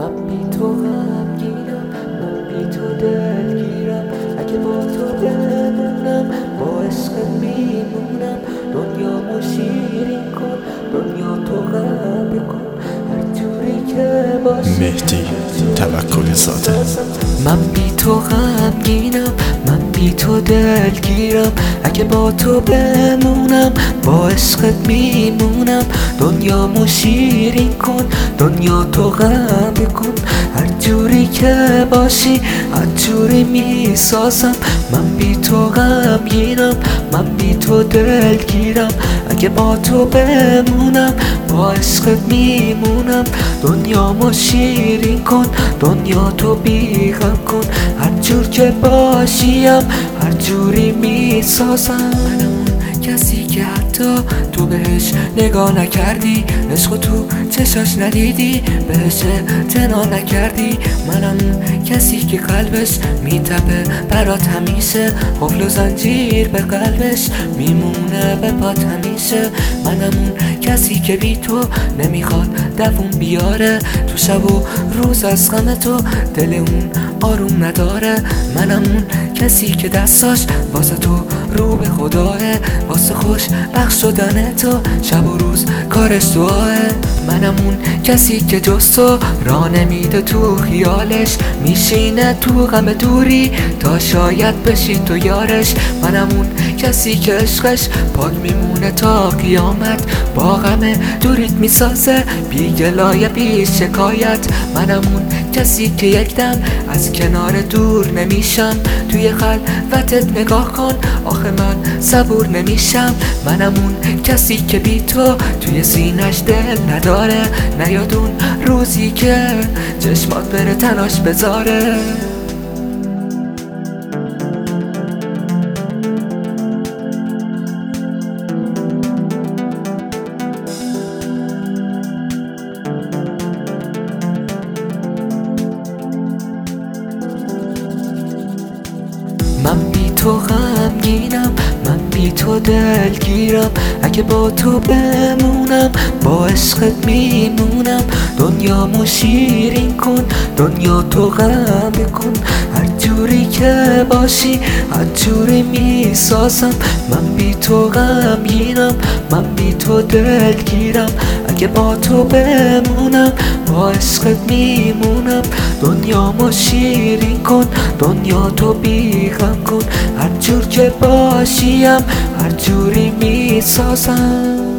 من بی تو غمگینم، من بی تو دلگیرم. اگه با تو بمونم با عشقت میمونم. دنیامو شیرین کن، دنیا تو غم کن، هر جوری که باشی. مهدی توکلی زاده. من بی تو غمگینم، من بی تو دلگیرم. اگه با تو بمونم با عشقت میمونم. دنیامو شیرین کن، دنیا تو غم کن، هر جوری که باشی هر جوری میسازم. من بی تو غمگینم، من بی تو دلگیرم. اگه با تو بمونم با عشقت میمونم. دنیامو شیرین کن، دنیا تو بی غم کن، هر جور که باشیم هر جوری میسازم. منم اون کسی که حتی تو بهش نگاه نکردی، عشق تو چشاش ندیدی، بهش اعتنا نکردی. منم اون کسی که قلبش میتپه برات همیشه، قفل و زنجیر به قلبش میمونه به پات همیشه. منم اون کسی که بی تو نمیخواد دووم بیاره، تو شب و روز از غم تو دل اون آروم نداره. منم اون کسی که دستاش واسه تو رو به خداه، واسه خوش بخش شدن تو شب و روز کارش دعاه. منم اون کسی که جز تو راه نمیده تو خیالش، میشینه تو غم دوری تا شاید بشی تو یارش. منم اون کسی که عشقش پاک میمونه تا قیامت، با غم دوریت میسازه بی گلایه بی شکایت. منم اون کسی که یک دم از کنار دور نمیشم، توی خلوتت نگاه کن آخه من صبور نمیشم. منم اون کسی که بی تو توی سینش دل نداره، نیاد اون روزی که چشمات بره تناش بذاره. من بی تو غمگینم، من بی تو دلگیرم. اگه با تو بمونم با عشقت میمونم. دنیامو شیرین کن، دنیا تو غم کن، هر جوری که باشی هر جوری میسازم. من بی تو غمگینم، من بی تو دلگیرم. اگه با تو بمونم با عشقت میمونم. دنیامو شیرین کن، دنیا تو بی غم کن، هر جور که باشیم هر جوری میسازم.